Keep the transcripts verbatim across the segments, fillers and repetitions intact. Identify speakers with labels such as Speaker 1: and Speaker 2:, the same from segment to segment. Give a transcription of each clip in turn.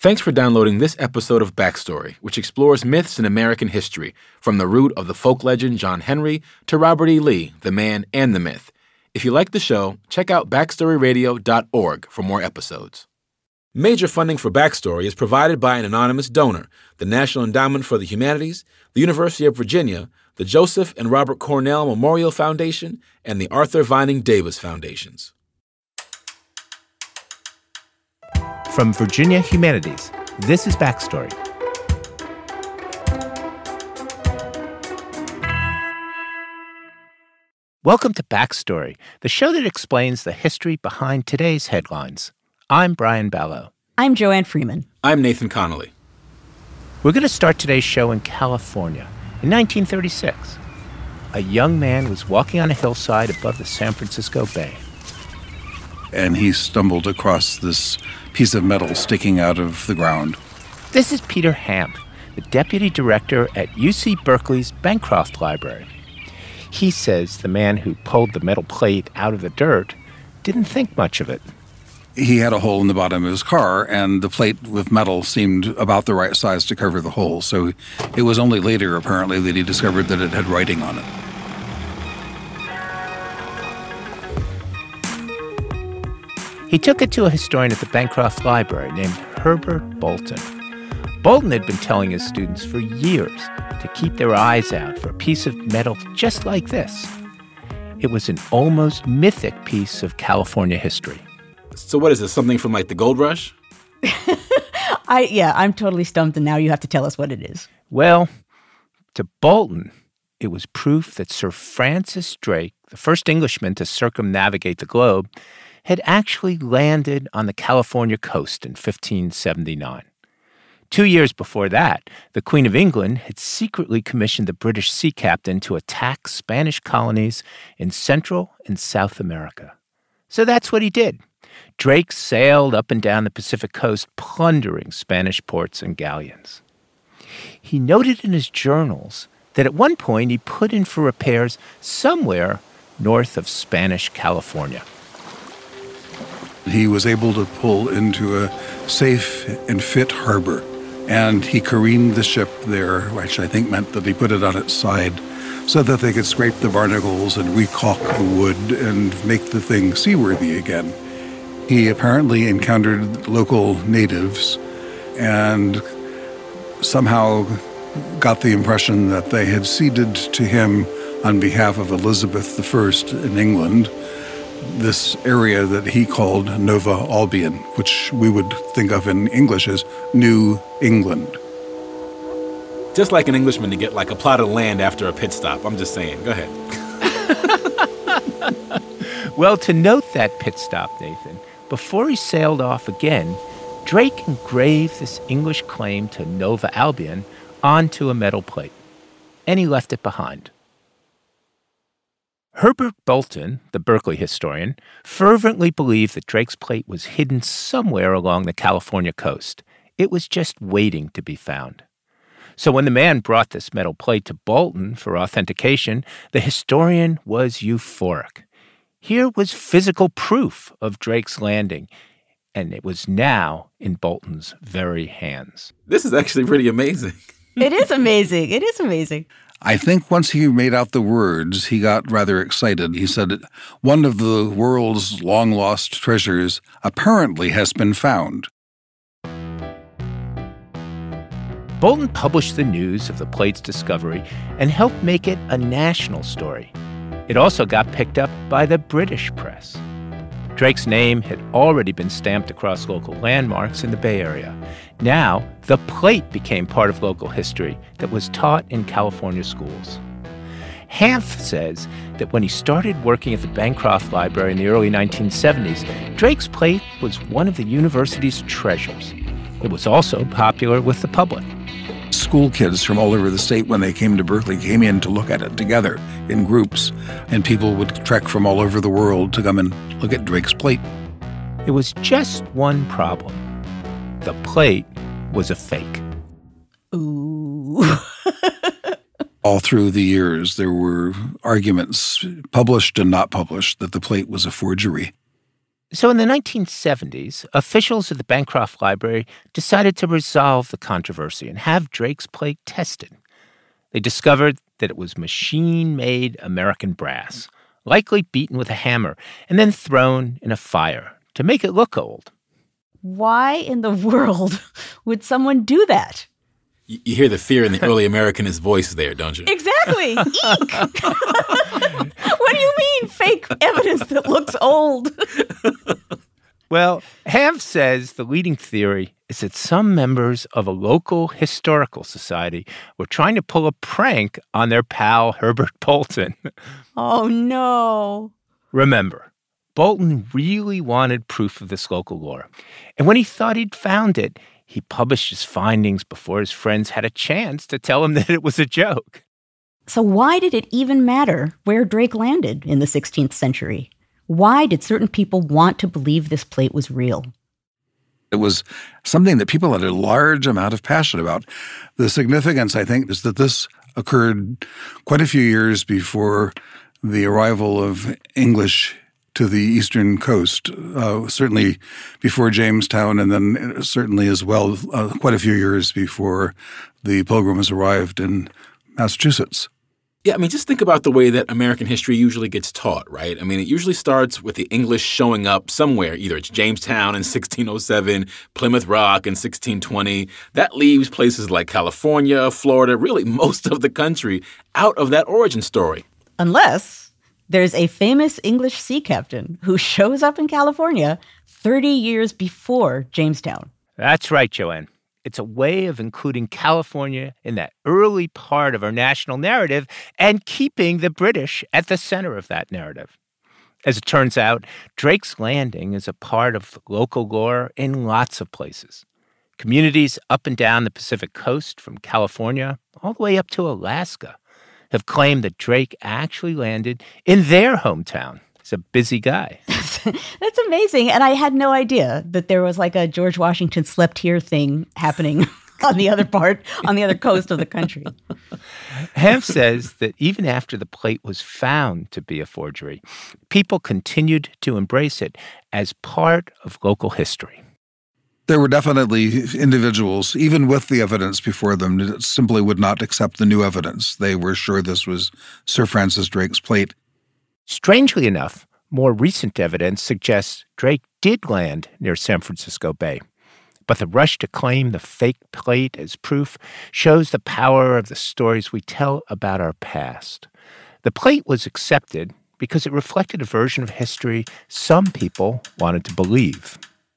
Speaker 1: Thanks for downloading this episode of Backstory, which explores myths in American history, from the root of the folk legend John Henry to Robert E. Lee, the man and the myth. If you like the show, check out backstory radio dot org for more episodes. Major funding for Backstory is provided by an anonymous donor, the National Endowment for the Humanities, the University of Virginia, the Joseph and Robert Cornell Memorial Foundation, and the Arthur Vining Davis Foundations.
Speaker 2: From Virginia Humanities, this is Backstory. Welcome to Backstory, the show that explains the history behind today's headlines. I'm Brian Ballow.
Speaker 3: I'm Joanne Freeman.
Speaker 1: I'm Nathan Connolly.
Speaker 2: We're going to start today's show in California in nineteen thirty-six. A young man was walking on a hillside above the San Francisco Bay.
Speaker 4: And he stumbled across this piece of metal sticking out of the ground.
Speaker 2: This is Peter Hanft, the deputy director at U C Berkeley's Bancroft Library. He says the man who pulled the metal plate out of the dirt didn't think much of it.
Speaker 4: He had a hole in the bottom of his car, and the plate with metal seemed about the right size to cover the hole. So it was only later, apparently, that he discovered that it had writing on it.
Speaker 2: He took it to a historian at the Bancroft Library named Herbert Bolton. Bolton had been telling his students for years to keep their eyes out for a piece of metal just like this. It was an almost mythic piece of California history.
Speaker 1: So what is this, something from like the Gold Rush?
Speaker 3: I yeah, I'm totally stumped, and now you have to tell us what it is.
Speaker 2: Well, to Bolton, it was proof that Sir Francis Drake, the first Englishman to circumnavigate the globe, had actually landed on the California coast in fifteen seventy-nine. Two years before that, the Queen of England had secretly commissioned the British sea captain to attack Spanish colonies in Central and South America. So that's what he did. Drake sailed up and down the Pacific coast, plundering Spanish ports and galleons. He noted in his journals that at one point he put in for repairs somewhere north of Spanish California.
Speaker 4: He was able to pull into a safe and fit harbor, and he careened the ship there, which I think meant that he put it on its side so that they could scrape the barnacles and recaulk the wood and make the thing seaworthy again. He apparently encountered local natives and somehow got the impression that they had ceded to him on behalf of Elizabeth the First in England this area that he called Nova Albion, which we would think of in English as New England.
Speaker 1: Just like an Englishman to get like a plot of land after a pit stop. I'm just saying. Go ahead.
Speaker 2: Well, to note that pit stop, Nathan, before he sailed off again, Drake engraved this English claim to Nova Albion onto a metal plate, and he left it behind. Herbert Bolton, the Berkeley historian, fervently believed that Drake's plate was hidden somewhere along the California coast. It was just waiting to be found. So when the man brought this metal plate to Bolton for authentication, the historian was euphoric. Here was physical proof of Drake's landing, and it was now in Bolton's very hands.
Speaker 1: This is actually pretty amazing.
Speaker 3: It is amazing. It is amazing.
Speaker 4: I think once he made out the words, he got rather excited. He said, "One of the world's long-lost treasures apparently has been found."
Speaker 2: Bolton published the news of the plate's discovery and helped make it a national story. It also got picked up by the British press. Drake's name had already been stamped across local landmarks in the Bay Area. Now, the plate became part of local history that was taught in California schools. Hanft says that when he started working at the Bancroft Library in the early nineteen seventies, Drake's plate was one of the university's treasures. It was also popular with the public.
Speaker 4: School kids from all over the state, when they came to Berkeley, came in to look at it together in groups, and people would trek from all over the world to come and look at Drake's plate.
Speaker 2: It was just one problem. The plate was a fake.
Speaker 3: Ooh.
Speaker 4: All through the years, there were arguments, published and not published, that the plate was a forgery.
Speaker 2: So in the nineteen seventies, officials at the Bancroft Library decided to resolve the controversy and have Drake's plate tested. They discovered that it was machine-made American brass, likely beaten with a hammer and then thrown in a fire to make it look old.
Speaker 3: Why in the world would someone do that?
Speaker 1: You, you hear the fear in the early Americanist voice there, don't you?
Speaker 3: Exactly. Eek. What do you mean, fake evidence that looks old?
Speaker 2: Well, Hamp says the leading theory is that some members of a local historical society were trying to pull a prank on their pal Herbert Bolton.
Speaker 3: Oh, no.
Speaker 2: Remember, Bolton really wanted proof of this local lore. And when he thought he'd found it, he published his findings before his friends had a chance to tell him that it was a joke.
Speaker 3: So why did it even matter where Drake landed in the sixteenth century? Why did certain people want to believe this plate was real?
Speaker 4: It was something that people had a large amount of passion about. The significance, I think, is that this occurred quite a few years before the arrival of English to the eastern coast, uh, certainly before Jamestown, and then certainly as well uh, quite a few years before the Pilgrims arrived in Massachusetts.
Speaker 1: Yeah, I mean, just think about the way that American history usually gets taught, right? I mean, it usually starts with the English showing up somewhere. Either it's Jamestown in sixteen oh seven, Plymouth Rock in sixteen twenty. That leaves places like California, Florida, really most of the country out of that origin story.
Speaker 3: Unless there's a famous English sea captain who shows up in California thirty years before Jamestown.
Speaker 2: That's right, Joanne. It's a way of including California in that early part of our national narrative and keeping the British at the center of that narrative. As it turns out, Drake's Landing is a part of local lore in lots of places. Communities up and down the Pacific coast, from California all the way up to Alaska, have claimed that Drake actually landed in their hometown. He's a busy guy.
Speaker 3: That's amazing. And I had no idea that there was like a George Washington slept here thing happening on the other part, on the other coast of the country.
Speaker 2: Hamp says that even after the plate was found to be a forgery, people continued to embrace it as part of local history.
Speaker 4: There were definitely individuals, even with the evidence before them, that simply would not accept the new evidence. They were sure this was Sir Francis Drake's plate.
Speaker 2: Strangely enough, more recent evidence suggests Drake did land near San Francisco Bay. But the rush to claim the fake plate as proof shows the power of the stories we tell about our past. The plate was accepted because it reflected a version of history some people wanted to believe.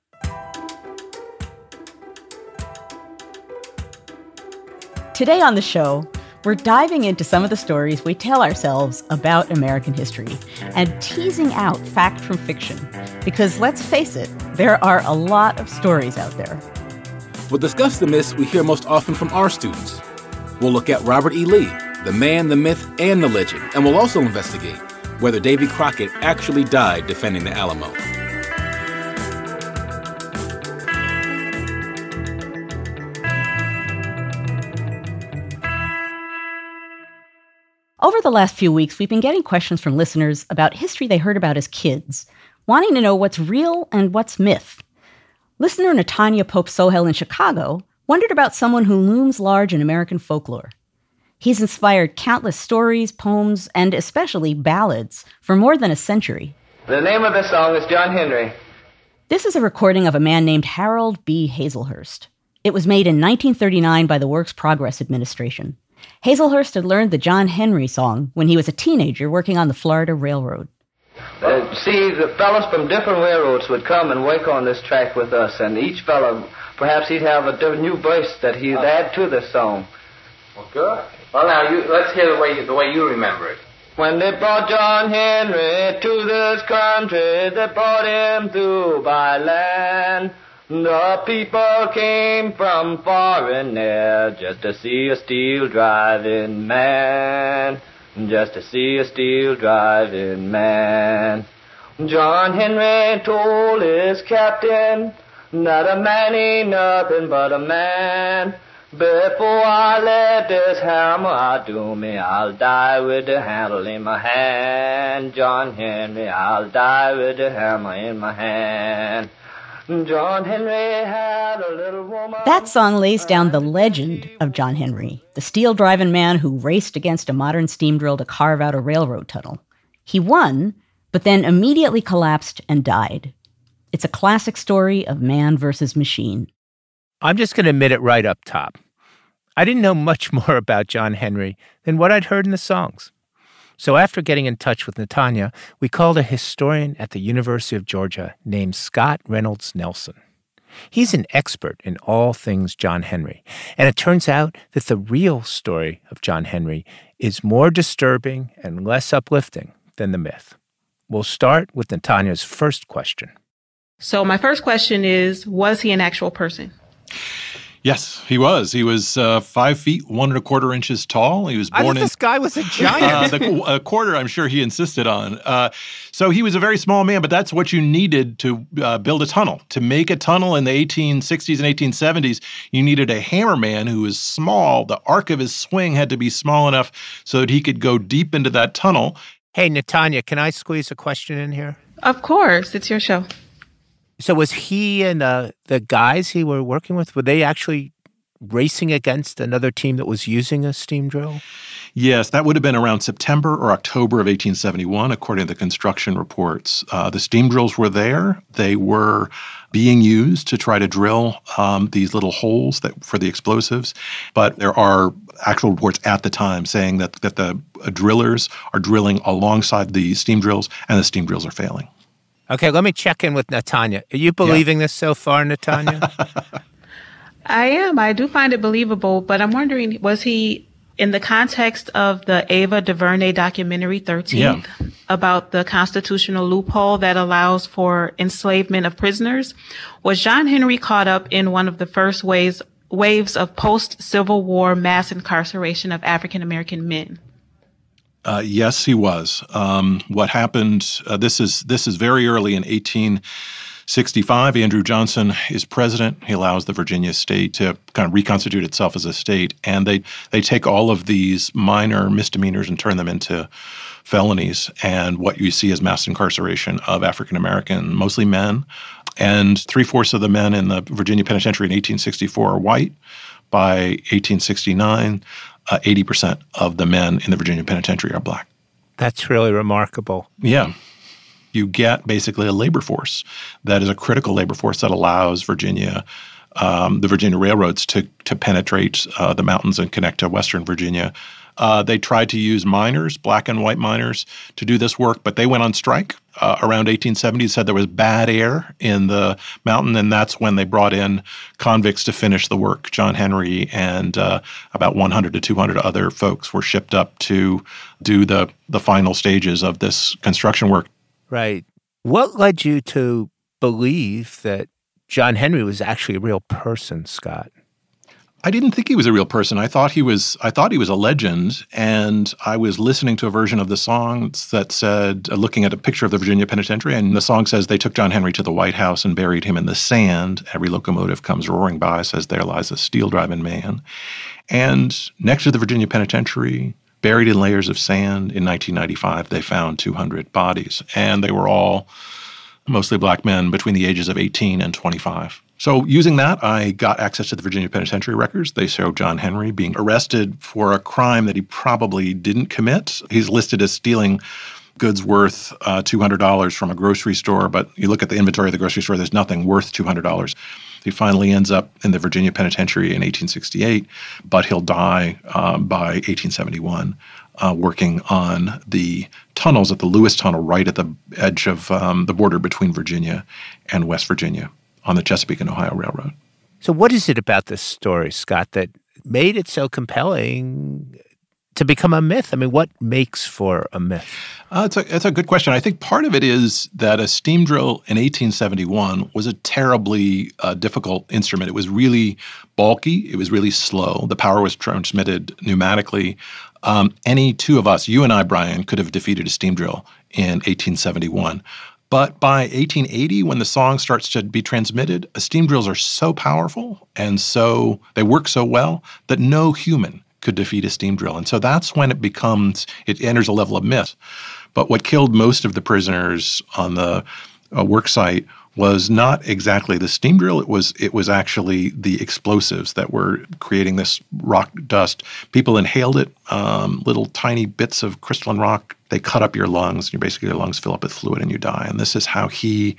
Speaker 3: Today on the show, we're diving into some of the stories we tell ourselves about American history and teasing out fact from fiction. Because let's face it, there are a lot of stories out there.
Speaker 1: We'll discuss the myths we hear most often from our students. We'll look at Robert E. Lee, the man, the myth, and the legend. And we'll also investigate whether Davy Crockett actually died defending the Alamo.
Speaker 3: Over the last few weeks, we've been getting questions from listeners about history they heard about as kids, wanting to know what's real and what's myth. Listener Natanya Pope-Sohel in Chicago wondered about someone who looms large in American folklore. He's inspired countless stories, poems, and especially ballads for more than a century.
Speaker 5: The name of the song is John Henry.
Speaker 3: This is a recording of a man named Harold B. Hazelhurst. It was made in nineteen thirty-nine by the Works Progress Administration. Hazelhurst had learned the John Henry song when he was a teenager working on the Florida Railroad.
Speaker 5: Uh, see, the fellows from different railroads would come and work on this track with us, and each fellow, perhaps he'd have a different new verse that he'd add to this song.
Speaker 6: Well, good. Well, now, you, let's hear the way, the way you remember it.
Speaker 5: When they brought John Henry to this country, they brought him through by land. The people came from far and near just to see a steel driving man, just to see a steel driving man. John Henry told his captain that a man ain't nothing but a man, Before I let this hammer do me, I'll die with the handle in my hand. John Henry, I'll die with the hammer in my hand. John Henry had a little woman.
Speaker 3: That song lays down the legend of John Henry, the steel-driving man who raced against a modern steam drill to carve out a railroad tunnel. He won, but then immediately collapsed and died. It's a classic story of man versus machine.
Speaker 2: I'm just going to admit it right up top. I didn't know much more about John Henry than what I'd heard in the songs. So after getting in touch with Natanya, we called a historian at the University of Georgia named Scott Reynolds Nelson. He's an expert in all things John Henry, and it turns out that the real story of John Henry is more disturbing and less uplifting than the myth. We'll start with Natanya's first question.
Speaker 7: So my first question is, was he an actual person?
Speaker 8: Yes, he was. He was uh, five feet, one and a quarter inches tall. He was born
Speaker 2: I thought
Speaker 8: in...
Speaker 2: this guy was a giant.
Speaker 8: uh, the a quarter, I'm sure he insisted on. Uh, so he was a very small man, but that's what you needed to uh, build a tunnel. To make a tunnel in the eighteen sixties and eighteen seventies, you needed a hammerman who was small. The arc of his swing had to be small enough so that he could go deep into that tunnel.
Speaker 2: Hey, Natanya, can I squeeze a question in here?
Speaker 7: Of course. It's your show.
Speaker 2: So was he and uh, the guys he were working with, were they actually racing against another team that was using a steam drill?
Speaker 8: Yes, that would have been around September or October of eighteen seventy-one, according to the construction reports. Uh, the steam drills were there. They were being used to try to drill um, these little holes that for the explosives. But there are actual reports at the time saying that, that the uh, drillers are drilling alongside the steam drills, and the steam drills are failing.
Speaker 2: Okay, let me check in with Natanya. Are you believing
Speaker 8: yeah.
Speaker 2: this so far, Natanya?
Speaker 7: I am. I do find it believable, but I'm wondering, was he in the context of the Ava DuVernay documentary thirteenth
Speaker 8: yeah.
Speaker 7: about the constitutional loophole that allows for enslavement of prisoners? Was John Henry caught up in one of the first waves, waves of post-Civil War mass incarceration of African-American men?
Speaker 8: Uh, yes, he was. Um, what happened, uh, this is this is very early in eighteen sixty-five. Andrew Johnson is president. He allows the Virginia state to kind of reconstitute itself as a state. And they, they take all of these minor misdemeanors and turn them into felonies. And what you see is mass incarceration of African-American, mostly men. And three-fourths of the men in the Virginia penitentiary in eighteen sixty-four are white. By eighteen sixty-nine, uh, eighty percent of the men in the Virginia penitentiary are black.
Speaker 2: That's really remarkable.
Speaker 8: Yeah. You get basically a labor force that is a critical labor force that allows Virginia, um, the Virginia railroads to to penetrate uh, the mountains and connect to Western Virginia. Uh, they tried to use miners, black and white miners, to do this work, but they went on strike uh, around eighteen seventy, said there was bad air in the mountain, and that's when they brought in convicts to finish the work. John Henry and uh, about one hundred to two hundred other folks were shipped up to do the, the final stages of this construction work.
Speaker 2: Right. What led you to believe that John Henry was actually a real person, Scott?
Speaker 8: I didn't think he was a real person. I thought he was I thought he was a legend, and I was listening to a version of the song that said, uh, looking at a picture of the Virginia penitentiary, and the song says they took John Henry to the White House and buried him in the sand. Every locomotive comes roaring by, says there lies a steel-driving man. And next to the Virginia penitentiary, buried in layers of sand, in nineteen ninety-five, they found two hundred bodies, and they were all mostly black men between the ages of eighteen and twenty-five. So using that, I got access to the Virginia penitentiary records. They show John Henry being arrested for a crime that he probably didn't commit. He's listed as stealing goods worth uh, two hundred dollars from a grocery store, but you look at the inventory of the grocery store, there's nothing worth two hundred dollars. He finally ends up in the Virginia penitentiary in eighteen sixty-eight, but he'll die um, by eighteen seventy-one. Uh, working on the tunnels at the Lewis Tunnel right at the edge of um, the border between Virginia and West Virginia on the Chesapeake and Ohio Railroad.
Speaker 2: So what is it about this story, Scott, that made it so compelling to become a myth? I mean, what makes for a myth?
Speaker 8: Uh, it's, a, it's a good question. I think part of it is that a steam drill in eighteen seventy-one was a terribly uh, difficult instrument. It was really bulky. It was really slow. The power was transmitted pneumatically. Um, any two of us, you and I, Brian, could have defeated a steam drill in eighteen seventy-one. But by eighteen eighty, when the song starts to be transmitted, steam drills are so powerful and so they work so well that no human could defeat a steam drill. And so that's when it becomes, it enters a level of myth. But what killed most of the prisoners on the uh, work site was not exactly the steam drill. It was it was actually the explosives that were creating this rock dust. People inhaled it, um, little tiny bits of crystalline rock. They cut up your lungs. You basically your lungs fill up with fluid and you die. And this is how he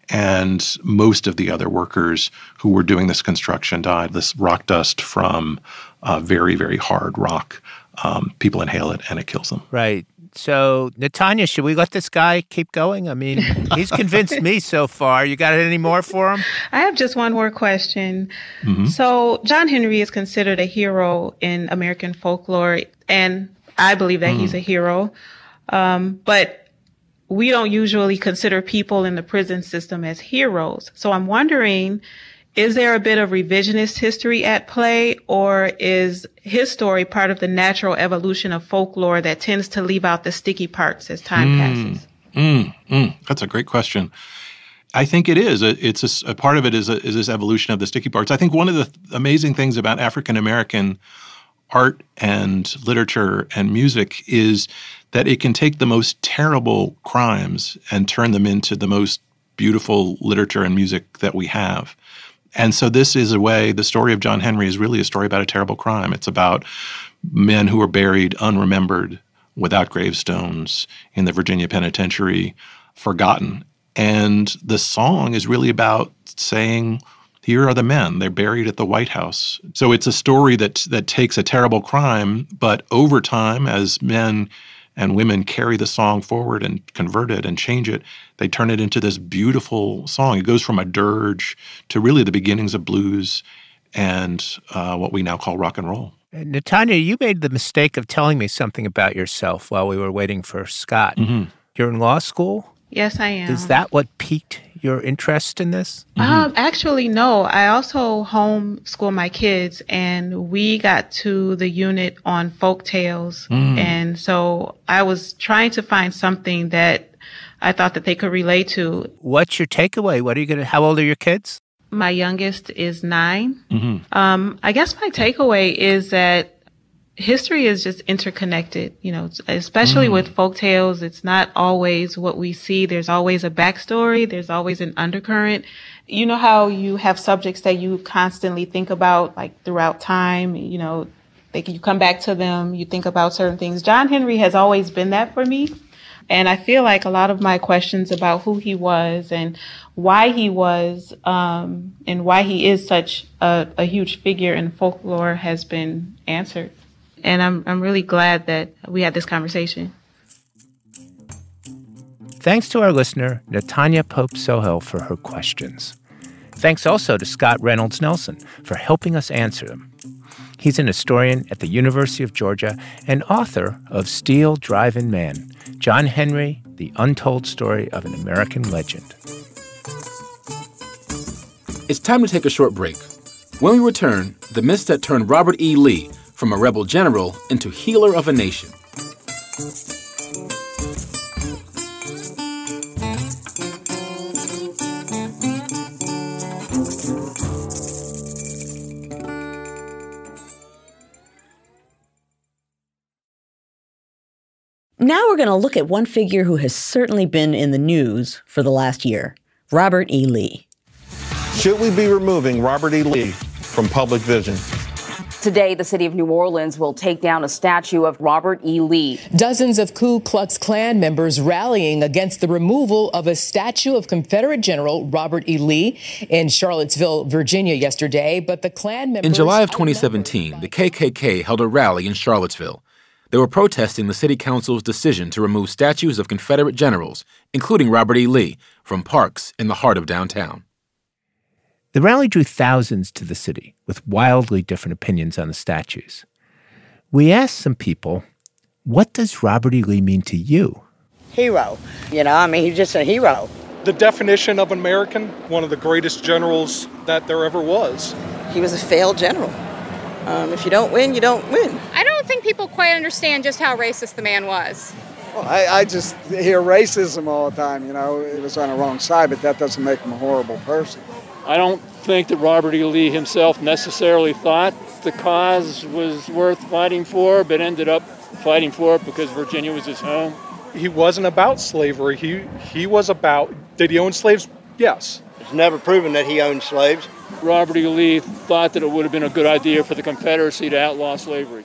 Speaker 8: and most of the other workers who were doing this construction died. This rock dust from uh, very, very hard rock. Um, people inhale it and it kills them.
Speaker 2: Right. So, Natanya, should we let this guy keep going? I mean, he's convinced me so far. You got any more for him?
Speaker 7: I have just one more question.
Speaker 8: Mm-hmm.
Speaker 7: So, John Henry is considered a hero in American folklore, and I believe that mm. he's a hero. Um, but we don't usually consider people in the prison system as heroes. So I'm wondering, is there a bit of revisionist history at play, or is his story part of the natural evolution of folklore that tends to leave out the sticky parts as time
Speaker 8: mm,
Speaker 7: passes?
Speaker 8: Mm, mm. That's a great question. I think it is. It's a, a part of it is, a, is this evolution of the sticky parts. I think one of the th- amazing things about African-American art and literature and music is that it can take the most terrible crimes and turn them into the most beautiful literature and music that we have. And so this is a way, the story of John Henry is really a story about a terrible crime. It's about men who were buried unremembered, without gravestones, in the Virginia penitentiary, forgotten. And the song is really about saying, here are the men. They're buried at the White House. So it's a story that that takes a terrible crime, but over time, as men and women carry the song forward and convert it and change it, they turn it into this beautiful song. It goes from a dirge to really the beginnings of blues and uh, what we now call rock and roll.
Speaker 2: Natanya, you made the mistake of telling me something about yourself while we were waiting for Scott.
Speaker 8: Mm-hmm.
Speaker 2: You're in law school?
Speaker 7: Yes, I am.
Speaker 2: Is that what piqued your interest in this?
Speaker 7: Mm-hmm. Um, actually, no. I also homeschool my kids, and we got to the unit on folk tales. Mm. And so I was trying to find something that I thought that they could relate to.
Speaker 2: What's your takeaway? What are you going to, how old are your kids?
Speaker 7: My youngest is nine.
Speaker 8: Mm-hmm.
Speaker 7: Um, I guess my takeaway is that history is just interconnected, you know, especially mm. with folktales. It's not always what we see. There's always a backstory. There's always an undercurrent. You know how you have subjects that you constantly think about, like throughout time, you know, they, you come back to them, you think about certain things. John Henry has always been that for me. And I feel like a lot of my questions about who he was and why he was, um, and why he is such a, a huge figure in folklore has been answered. And I'm I'm really glad that we had this conversation.
Speaker 2: Thanks to our listener, Natanya Pope Sohel, for her questions. Thanks also to Scott Reynolds Nelson for helping us answer them. He's an historian at the University of Georgia and author of Steel Driving Man, John Henry, The Untold Story of an American Legend.
Speaker 1: It's time to take a short break. When we return, the myths that turned Robert E. Lee from a rebel general into healer of a nation.
Speaker 3: Now we're going to look at one figure who has certainly been in the news for the last year, Robert E. Lee.
Speaker 9: Should we be removing Robert E. Lee from public vision?
Speaker 10: Today, the city of New Orleans will take down a statue of Robert E. Lee.
Speaker 11: Dozens of Ku Klux Klan members rallying against the removal of a statue of Confederate General Robert E. Lee in Charlottesville, Virginia yesterday, but the Klan members...
Speaker 1: In July of twenty seventeen, the K K K held a rally in Charlottesville. They were protesting the city council's decision to remove statues of Confederate generals, including Robert E. Lee, from parks in the heart of downtown.
Speaker 2: The rally drew thousands to the city with wildly different opinions on the statues. We asked some people, what does Robert E. Lee mean to you?
Speaker 12: Hero. You know, I mean, he's just a hero.
Speaker 13: The definition of an American, one of the greatest generals that there ever was.
Speaker 12: He was a failed general. Um, if you don't win, you don't win.
Speaker 14: I don't think people quite understand just how racist the man was.
Speaker 12: Well,
Speaker 14: Well, I, I just hear racism all the time, you know. It was on the wrong side, but that doesn't make him a horrible person.
Speaker 15: I don't think that Robert E. Lee himself necessarily thought the cause was worth fighting for, but ended up fighting for it because Virginia was his home.
Speaker 13: He wasn't about slavery. He he was about, did he own slaves? Yes.
Speaker 16: It's never proven that he owned slaves.
Speaker 15: Robert E. Lee thought that it would have been a good idea for the Confederacy to outlaw slavery.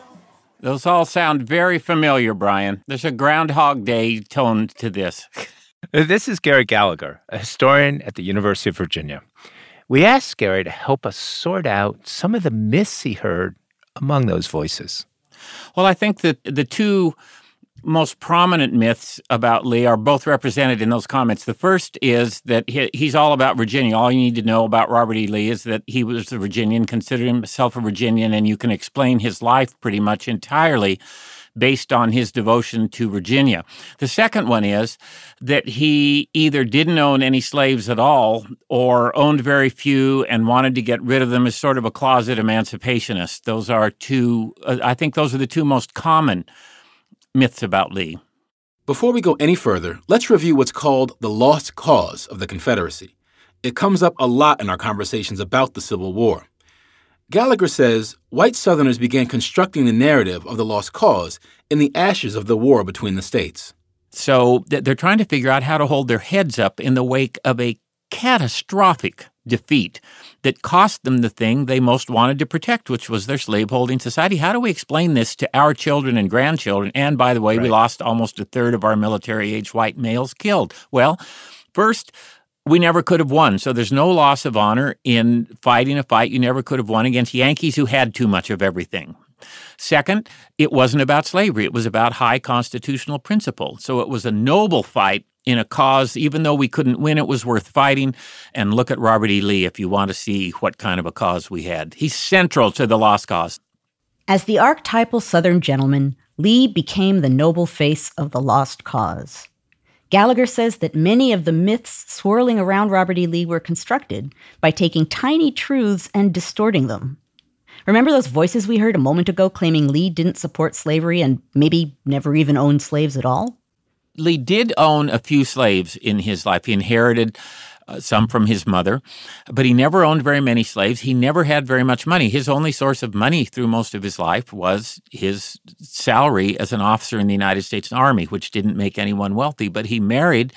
Speaker 2: Those all sound very familiar, Brian. There's a Groundhog Day tone to this. This is Gary Gallagher, a historian at the University of Virginia. We asked Gary to help us sort out some of the myths he heard among those voices.
Speaker 17: Well, I think that the two most prominent myths about Lee are both represented in those comments. The first is that he, he's all about Virginia. All you need to know about Robert E. Lee is that he was a Virginian, considered himself a Virginian, and you can explain his life pretty much entirely based on his devotion to Virginia. The second one is that he either didn't own any slaves at all or owned very few and wanted to get rid of them as sort of a closet emancipationist. Those are two, uh, I think those are the two most common myths about Lee.
Speaker 1: Before we go any further, let's review what's called the lost cause of the Confederacy. It comes up a lot in our conversations about the Civil War. Gallagher says white Southerners began constructing the narrative of the lost cause in the ashes of the war between the states.
Speaker 17: So they're trying to figure out how to hold their heads up in the wake of a catastrophic defeat that cost them the thing they most wanted to protect, which was their slaveholding society. How do we explain this to our children and grandchildren? And by the way, right. we lost almost a third of our military-age white males killed. Well, first, we never could have won. So there's no loss of honor in fighting a fight you never could have won against Yankees who had too much of everything. Second, it wasn't about slavery. It was about high constitutional principle. So it was a noble fight in a cause. Even though we couldn't win, it was worth fighting. And look at Robert E. Lee if you want to see what kind of a cause we had. He's central to the lost cause.
Speaker 3: As the archetypal Southern gentleman, Lee became the noble face of the lost cause. Gallagher says that many of the myths swirling around Robert E. Lee were constructed by taking tiny truths and distorting them. Remember those voices we heard a moment ago claiming Lee didn't support slavery and maybe never even owned slaves at all?
Speaker 17: Lee did own a few slaves in his life. He inherited uh, some from his mother, but he never owned very many slaves. He never had very much money. His only source of money through most of his life was his salary as an officer in the United States Army, which didn't make anyone wealthy. But he married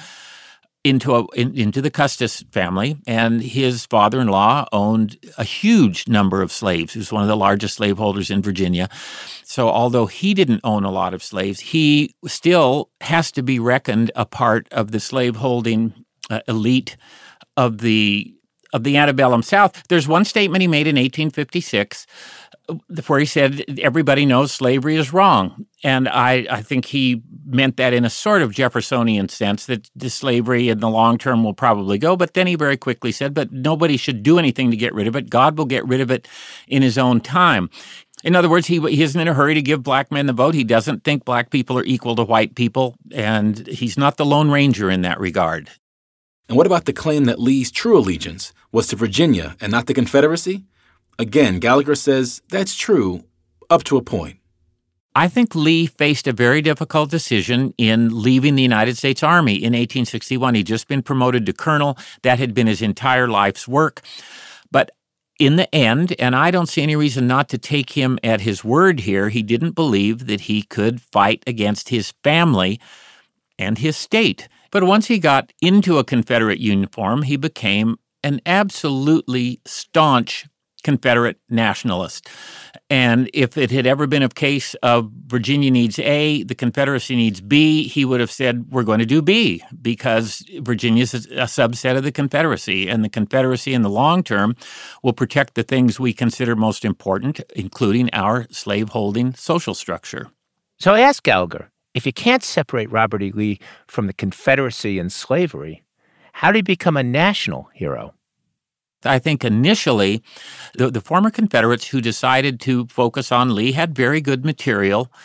Speaker 17: into a in, into the Custis family, and his father-in-law owned a huge number of slaves. He was one of the largest slaveholders in Virginia. So although he didn't own a lot of slaves, he still has to be reckoned a part of the slaveholding uh, elite of the of the antebellum South. There's one statement he made in eighteen fifty-six where he said, everybody knows slavery is wrong. And I, I think he meant that in a sort of Jeffersonian sense, that the slavery in the long term will probably go. But then he very quickly said, but nobody should do anything to get rid of it. God will get rid of it in his own time. In other words, he, he isn't in a hurry to give black men the vote. He doesn't think black people are equal to white people, and he's not the Lone Ranger in that regard.
Speaker 1: And what about the claim that Lee's true allegiance was to Virginia and not the Confederacy? Again, Gallagher says that's true up to a point.
Speaker 17: I think Lee faced a very difficult decision in leaving the United States Army in eighteen sixty-one. He'd just been promoted to colonel. That had been his entire life's work. But in the end, and I don't see any reason not to take him at his word here, he didn't believe that he could fight against his family and his state. But once he got into a Confederate uniform, he became an absolutely staunch Confederate nationalist. And if it had ever been a case of Virginia needs A, the Confederacy needs B, he would have said, we're going to do B, because Virginia is a subset of the Confederacy. And the Confederacy in the long term will protect the things we consider most important, including our slaveholding social structure.
Speaker 2: So I asked Gallagher, if you can't separate Robert E. Lee from the Confederacy and slavery, how did he become a national hero?
Speaker 17: I think initially, the, the former Confederates who decided to focus on Lee had very good material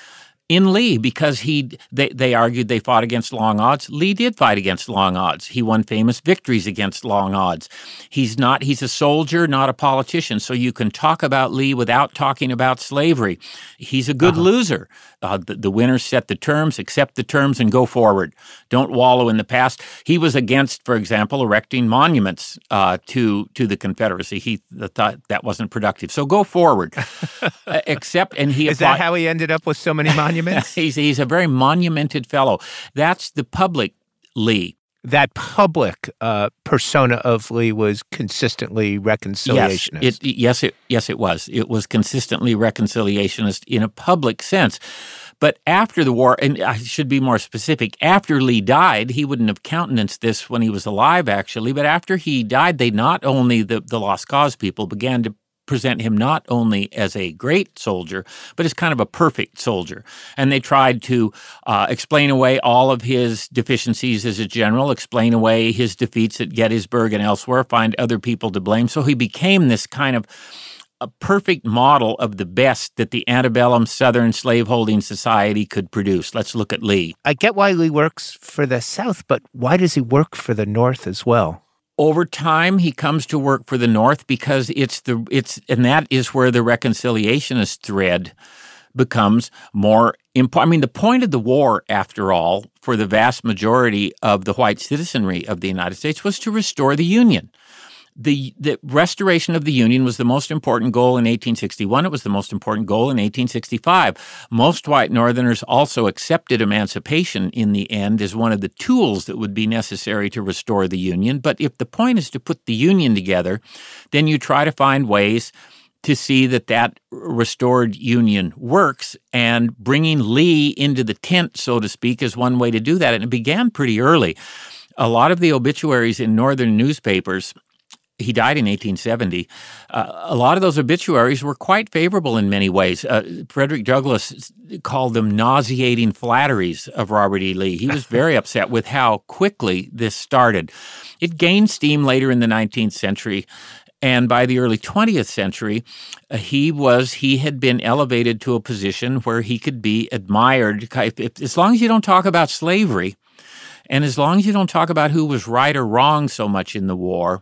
Speaker 17: in Lee because he they, they argued they fought against long odds. Lee did fight against long odds. He won famous victories against long odds. He's not he's a soldier, not a politician. So you can talk about Lee without talking about slavery. He's a good uh-huh. loser. Uh, the, the winners set the terms, accept the terms, and go forward. Don't wallow in the past. He was against, for example, erecting monuments uh, to to the Confederacy. He thought that wasn't productive. So go forward. uh, accept, and he
Speaker 2: is applied- that how he ended up with so many monuments?
Speaker 17: he's he's a very monumented fellow. That's the public Lee.
Speaker 2: That public uh, persona of Lee was consistently reconciliationist.
Speaker 17: Yes, it, yes, it yes it was. It was consistently reconciliationist in a public sense. But after the war, and I should be more specific, after Lee died, he wouldn't have countenanced this when he was alive, actually. But after he died, they not only, the, the Lost Cause people began to present him not only as a great soldier, but as kind of a perfect soldier. And they tried to uh, explain away all of his deficiencies as a general, explain away his defeats at Gettysburg and elsewhere, find other people to blame. So he became this kind of a perfect model of the best that the antebellum Southern slaveholding society could produce. Let's look at Lee.
Speaker 2: I get why Lee works for the South, but why does he work for the North as well?
Speaker 17: Over time, he comes to work for the North because it's the it's and that is where the reconciliationist thread becomes more important. I mean, the point of the war, after all, for the vast majority of the white citizenry of the United States was to restore the Union. The, the restoration of the Union was the most important goal in eighteen sixty-one. It was the most important goal in eighteen sixty-five. Most white Northerners also accepted emancipation in the end as one of the tools that would be necessary to restore the Union. But if the point is to put the Union together, then you try to find ways to see that that restored Union works, and bringing Lee into the tent, so to speak, is one way to do that. And it began pretty early. A lot of the obituaries in Northern newspapers, he died in eighteen seventy. Uh, a lot of those obituaries were quite favorable in many ways. Uh, Frederick Douglass called them nauseating flatteries of Robert E. Lee. He was very upset with how quickly this started. It gained steam later in the nineteenth century. And by the early twentieth century, uh, he was he had been elevated to a position where he could be admired. If, if, as long as you don't talk about slavery, and as long as you don't talk about who was right or wrong so much in the war,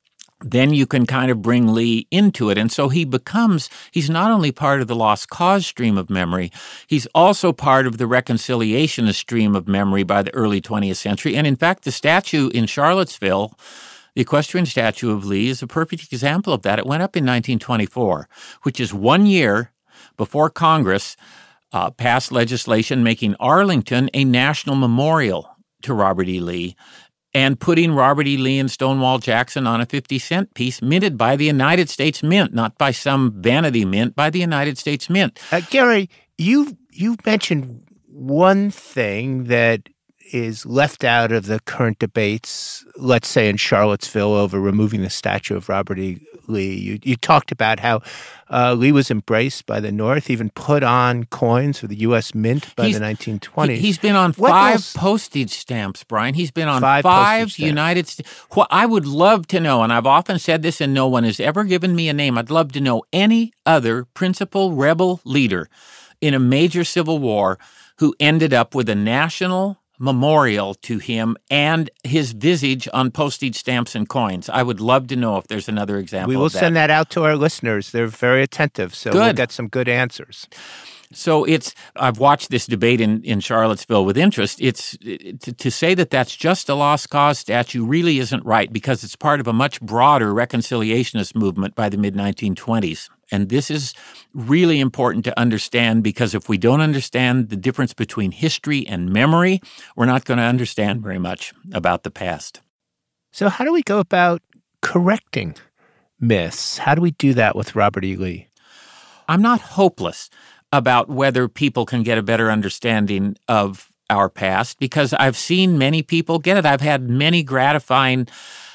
Speaker 17: then you can kind of bring Lee into it. And so he becomes, he's not only part of the Lost Cause stream of memory, he's also part of the reconciliationist stream of memory by the early twentieth century. And in fact, the statue in Charlottesville, the equestrian statue of Lee, is a perfect example of that. It went up in nineteen twenty-four, which is one year before Congress uh, passed legislation making Arlington a national memorial to Robert E. Lee, and putting Robert E. Lee and Stonewall Jackson on a fifty cent piece minted by the United States Mint, not by some vanity mint, by the United States Mint.
Speaker 2: Uh, Gary, you you mentioned one thing that is left out of the current debates, let's say in Charlottesville, over removing the statue of Robert E. Lee. You, you talked about how uh, Lee was embraced by the North, even put on coins for the U S Mint by
Speaker 17: he's,
Speaker 2: the nineteen twenties.
Speaker 17: He, he's been on what five else? postage stamps, Brian. He's been on five, five United States. Well, I would love to know, and I've often said this and no one has ever given me a name, I'd love to know any other principal rebel leader in a major civil war who ended up with a national memorial to him and his visage on postage stamps and coins. I would love to know if there's another example
Speaker 2: We will
Speaker 17: of that.
Speaker 2: send that out to our listeners. They're very attentive, so
Speaker 17: good.
Speaker 2: We'll get some good answers.
Speaker 17: So it's, I've watched this debate in, in Charlottesville with interest. It's to, to say that that's just a Lost Cause statue really isn't right, because it's part of a much broader reconciliationist movement by the mid nineteen twenties. And this is really important to understand, because if we don't understand the difference between history and memory, we're not going to understand very much about the past.
Speaker 2: So how do we go about correcting myths? How do we do that with Robert E. Lee?
Speaker 17: I'm not hopeless about whether people can get a better understanding of our past, because I've seen many people get it. I've had many gratifying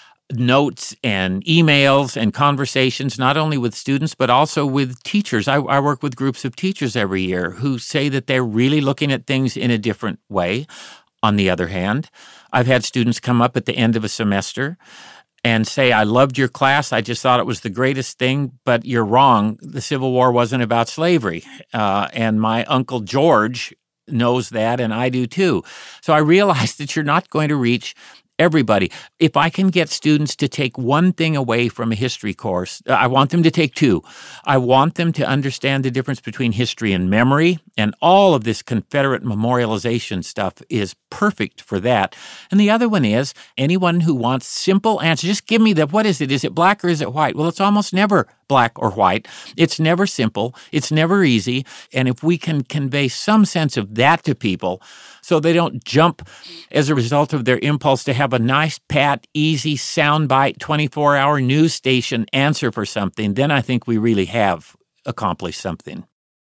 Speaker 17: notes and emails and conversations, not only with students, but also with teachers. I, I work with groups of teachers every year who say that they're really looking at things in a different way. On the other hand, I've had students come up at the end of a semester and say, I loved your class, I just thought it was the greatest thing, but you're wrong. The Civil War wasn't about slavery. Uh, and my Uncle George knows that, and I do too. So I realized that you're not going to reach everybody. If I can get students to take one thing away from a history course, I want them to take two. I want them to understand the difference between history and memory, and all of this Confederate memorialization stuff is perfect for that. And the other one is anyone who wants simple answers, just give me the, what is it? Is it black or is it white? Well, it's almost never black or white. It's never simple. It's never easy. And if we can convey some sense of that to people so they don't jump as a result of their impulse to have a nice, pat, easy, soundbite, twenty-four hour news station answer for something, then I think we really have accomplished something.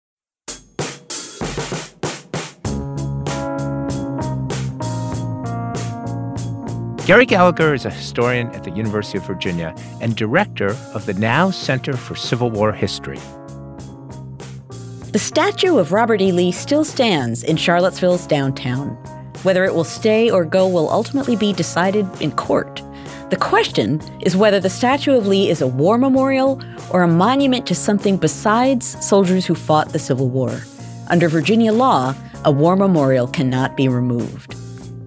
Speaker 2: Gary Gallagher is a historian at the University of Virginia and director of the Now Center for Civil War History.
Speaker 3: The statue of Robert E. Lee still stands in Charlottesville's downtown. Whether it will stay or go will ultimately be decided in court. The question is whether the statue of Lee is a war memorial or a monument to something besides soldiers who fought the Civil War. Under Virginia law, a war memorial cannot be removed.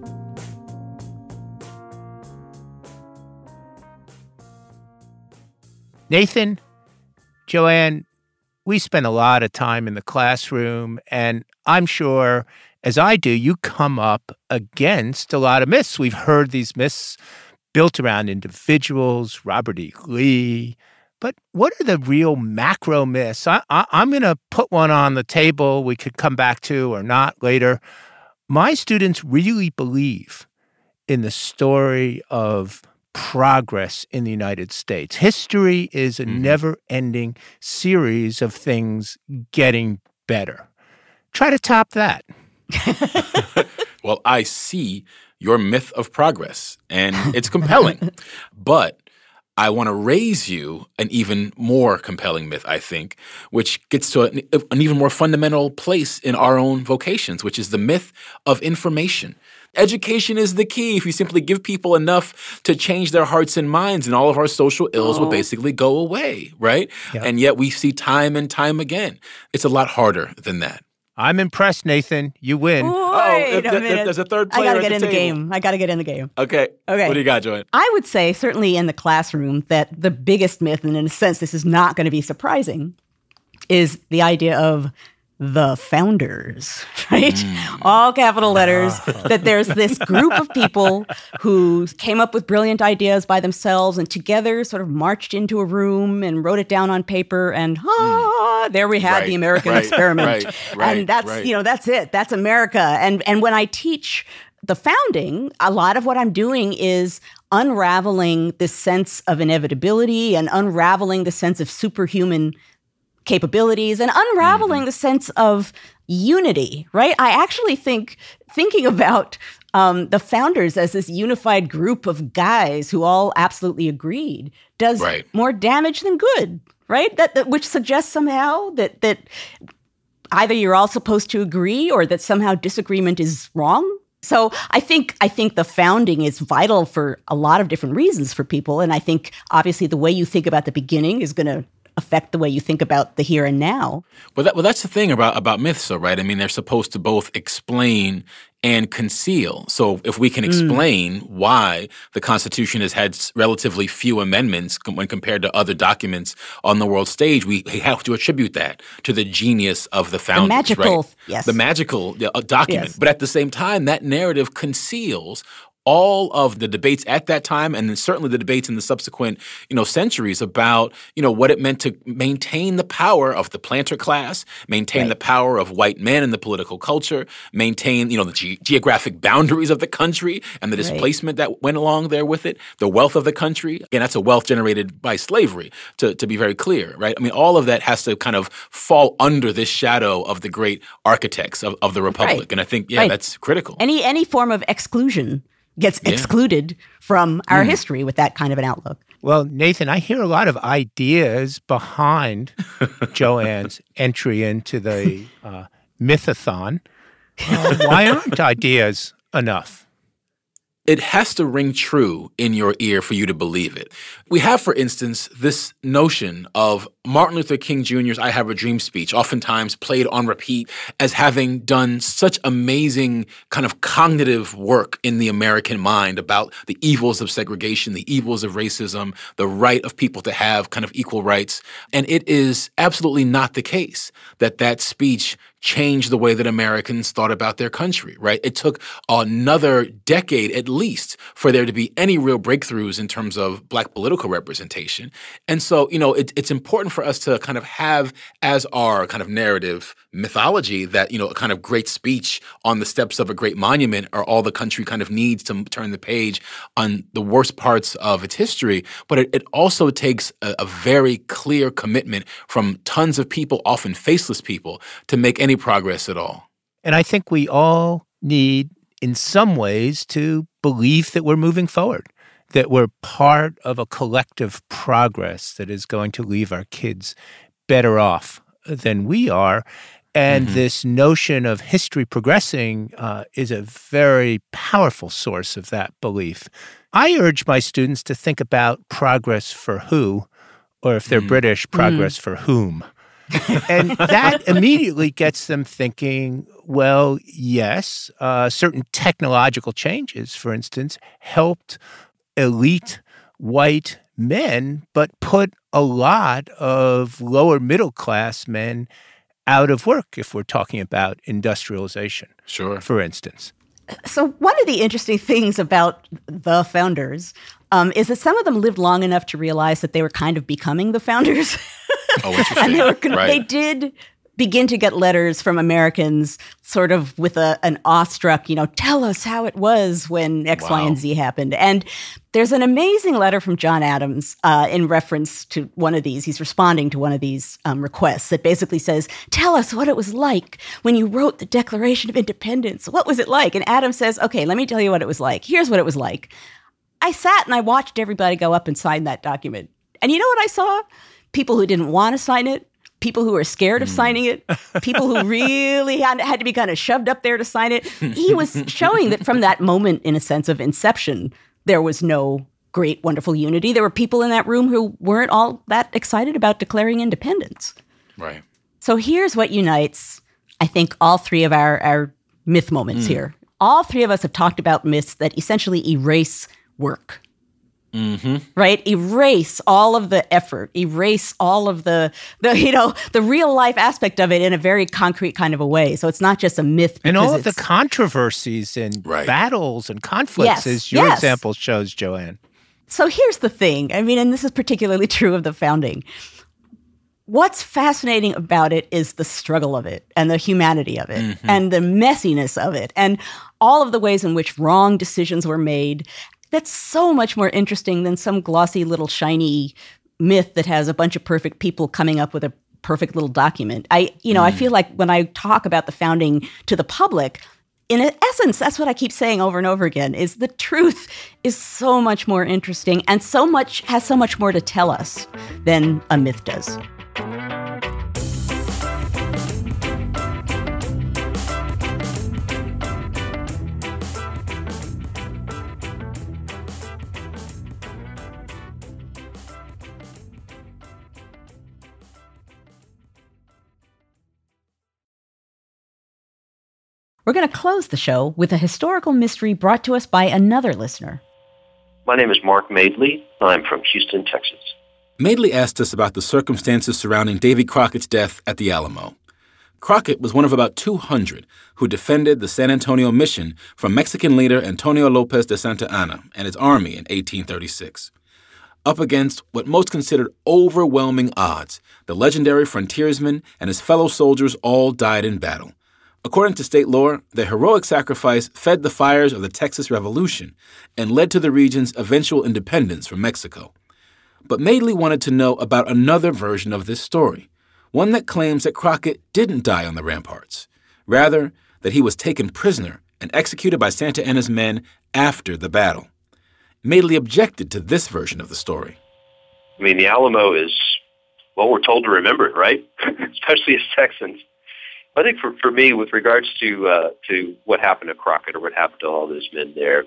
Speaker 2: Nathan, Joanne, we spend a lot of time in the classroom, and I'm sure, as I do, you come up against a lot of myths. We've heard these myths built around individuals, Robert E. Lee. But what are the real macro myths? I, I, I'm going to put one on the table we could come back to or not later. My students really believe in the story of progress in the United States. History is a mm-hmm. never-ending series of things getting better. Try to top that.
Speaker 1: Well, I see your myth of progress, and it's compelling. But I want to raise you an even more compelling myth, I think, which gets to an, an even more fundamental place in our own vocations, which is the myth of information. Education is the key. If you simply give people enough to change their hearts and minds, and all of our social ills oh. will basically go away, right? Yep. And yet we see time and time again. It's a lot harder than that.
Speaker 2: I'm impressed, Nathan. You win.
Speaker 3: Wait
Speaker 1: oh,
Speaker 3: a minute.
Speaker 1: There's a third player
Speaker 3: I gotta
Speaker 1: at
Speaker 3: get
Speaker 1: the
Speaker 3: in
Speaker 1: table.
Speaker 3: the game. I gotta get in the game.
Speaker 1: Okay.
Speaker 3: Okay.
Speaker 1: What do you got, Joanne?
Speaker 3: I would say, certainly in the classroom, that the biggest myth, and in a sense this is not going to be surprising, is the idea of the founders, right? Mm. All capital letters, that there's this group of people who came up with brilliant ideas by themselves and together sort of marched into a room and wrote it down on paper, and ah, mm. there we had
Speaker 1: right,
Speaker 3: the American
Speaker 1: right,
Speaker 3: experiment.
Speaker 1: Right, right,
Speaker 3: and that's,
Speaker 1: right.
Speaker 3: you know, that's it. That's America. And and when I teach the founding, a lot of what I'm doing is unraveling this sense of inevitability and unraveling the sense of superhuman capabilities and unraveling mm-hmm. the sense of unity, right? I actually think thinking about um, the founders as this unified group of guys who all absolutely agreed does right. more damage than good, right? That, that which suggests somehow that that either you're all supposed to agree or that somehow disagreement is wrong. So I think I think the founding is vital for a lot of different reasons for people, and I think obviously the way you think about the beginning is going to affect the way you think about the here and now.
Speaker 1: Well, that, well, that's the thing about, about myths, though, right? I mean, they're supposed to both explain and conceal. So if we can explain mm. why the Constitution has had relatively few amendments com- when compared to other documents on the world stage, we have to attribute that to the genius of the founders,
Speaker 3: the magical,
Speaker 1: right?
Speaker 3: Yes.
Speaker 1: The magical uh, document.
Speaker 3: Yes.
Speaker 1: But at the same time, that narrative conceals all of the debates at that time, and then certainly the debates in the subsequent, you know, centuries about, you know, what it meant to maintain the power of the planter class, maintain right. the power of white men in the political culture, maintain, you know, the ge- geographic boundaries of the country and the displacement right. that went along there with it, the wealth of the country. And that's a wealth generated by slavery, to, to be very clear, right? I mean, all of that has to kind of fall under this shadow of the great architects of, of the Republic. Right. And I think, yeah, right. that's critical.
Speaker 3: Any any form of exclusion gets yeah. excluded from our mm. history with that kind of an outlook.
Speaker 2: Well, Nathan, I hear a lot of ideas behind Joanne's entry into the uh, mythathon. Uh, why aren't ideas enough?
Speaker 1: it has to ring true in your ear for you to believe it. We have, for instance, this notion of Martin Luther King Junior's I Have a Dream speech, oftentimes played on repeat as having done such amazing kind of cognitive work in the American mind about the evils of segregation, the evils of racism, the right of people to have kind of equal rights. And it is absolutely not the case that that speech changed the way that Americans thought about their country, right? It took another decade at least for there to be any real breakthroughs in terms of Black political representation. And so, you know, it, it's important for us to kind of have as our kind of narrative mythology that, you know, a kind of great speech on the steps of a great monument are all the country kind of needs to turn the page on the worst parts of its history. But it, it also takes a, a very clear commitment from tons of people, often faceless people, to make any progress at all.
Speaker 2: And I think we all need, in some ways, to believe that we're moving forward, that we're part of a collective progress that is going to leave our kids better off than we are. And mm-hmm. this notion of history progressing uh, is a very powerful source of that belief. I urge my students to think about progress for who, or if they're mm. British, progress mm. for whom. And that immediately gets them thinking, well, yes, uh, certain technological changes, for instance, helped elite white men, but put a lot of lower middle class men out of work if we're talking about industrialization,
Speaker 1: sure,
Speaker 2: for instance.
Speaker 3: So one of the interesting things about the founders um, is that some of them lived long enough to realize that they were kind of becoming the founders.
Speaker 1: Oh, interesting.
Speaker 3: And they, were gonna,
Speaker 1: right.
Speaker 3: they did begin to get letters from Americans sort of with a, an awestruck, you know, tell us how it was when X, wow. Y, and Z happened. And there's an amazing letter from John Adams uh, in reference to one of these. He's responding to one of these um, requests that basically says, tell us what it was like when you wrote the Declaration of Independence. What was it like? And Adams says, okay, let me tell you what it was like. Here's what it was like. I sat and I watched everybody go up and sign that document. And you know what I saw? People who didn't want to sign it, people who were scared of mm. signing it, people who really had, had to be kind of shoved up there to sign it. He was showing that from that moment, in a sense of inception, there was no great, wonderful unity. There were people in that room who weren't all that excited about declaring independence.
Speaker 1: Right.
Speaker 3: So here's what unites, I think, all three of our, our myth moments mm. here. All three of us have talked about myths that essentially erase work.
Speaker 1: Mm-hmm.
Speaker 3: Right? Erase all of the effort, erase all of the, the, you know, the real life aspect of it in a very concrete kind of a way. So it's not just a myth.
Speaker 2: And all of the controversies and right. battles and conflicts,
Speaker 3: yes.
Speaker 2: as your
Speaker 3: yes.
Speaker 2: example shows, Joanne.
Speaker 3: So here's the thing. I mean, and this is particularly true of the founding. What's fascinating about it is the struggle of it and the humanity of it mm-hmm. and the messiness of it and all of the ways in which wrong decisions were made. That's so much more interesting than some glossy little shiny myth that has a bunch of perfect people coming up with a perfect little document. I, you know, mm. I feel like when I talk about the founding to the public, in essence, that's what I keep saying over and over again, is the truth is so much more interesting and so much has so much more to tell us than a myth does. We're going to close the show with a historical mystery brought to us by another listener.
Speaker 18: My name is Mark Madeley. I'm from Houston, Texas.
Speaker 1: Madeley asked us about the circumstances surrounding Davy Crockett's death at the Alamo. Crockett was one of about two hundred who defended the San Antonio mission from Mexican leader Antonio Lopez de Santa Anna and his army in eighteen thirty-six. Up against what most considered overwhelming odds, the legendary frontiersman and his fellow soldiers all died in battle. According to state lore, their heroic sacrifice fed the fires of the Texas Revolution and led to the region's eventual independence from Mexico. But Madeley wanted to know about another version of this story, one that claims that Crockett didn't die on the ramparts, rather that he was taken prisoner and executed by Santa Anna's men after the battle. Madeley objected to this version of the story.
Speaker 18: I mean, the Alamo is what we're told to remember it, right? Especially as Texans. I think for, for me, with regards to uh, to what happened to Crockett or what happened to all those men there,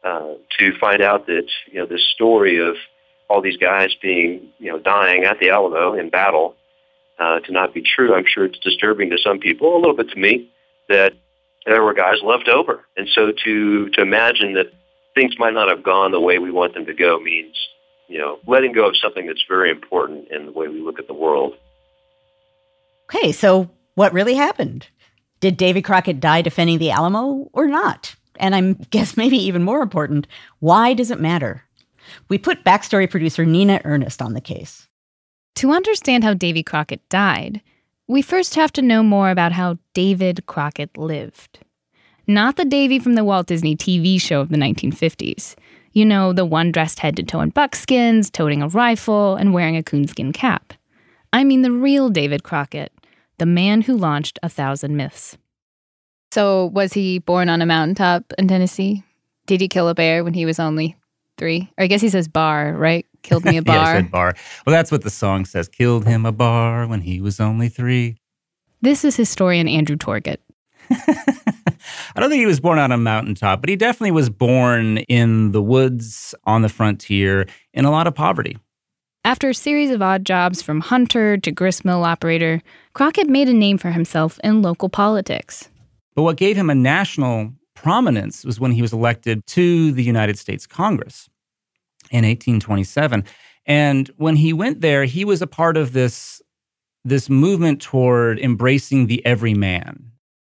Speaker 18: uh, to find out that, you know, this story of all these guys being, you know, dying at the Alamo in battle uh, to not be true. I'm sure it's disturbing to some people, a little bit to me, that there were guys left over. And so to, to imagine that things might not have gone the way we want them to go means, you know, letting go of something that's very important in the way we look at the world.
Speaker 3: Okay, so what really happened? Did Davy Crockett die defending the Alamo or not? And I guess maybe even more important, why does it matter? We put Backstory producer Nina Ernest on the case.
Speaker 19: To understand how Davy Crockett died, we first have to know more about how David Crockett lived. Not the Davy from the Walt Disney T V show of the nineteen fifties. You know, the one dressed head to toe in buckskins, toting a rifle, and wearing a coonskin cap. I mean the real David Crockett, the man who launched a thousand myths.
Speaker 20: So was he born on a mountaintop in Tennessee? Did he kill a bear when he was only three? Or I guess he says bar, right? Killed me a bar.
Speaker 21: Yeah, he said bar. Well, that's what the song says. Killed him a bar when he was only three.
Speaker 19: This is historian Andrew Torgett.
Speaker 21: I don't think he was born on a mountaintop, but he definitely was born in the woods, on the frontier, in a lot of poverty.
Speaker 19: After a series of odd jobs from hunter to gristmill operator, Crockett made a name for himself in local politics.
Speaker 21: But what gave him a national prominence was when he was elected to the United States Congress in eighteen twenty-seven. And when he went there, he was a part of this, this movement toward embracing the everyman.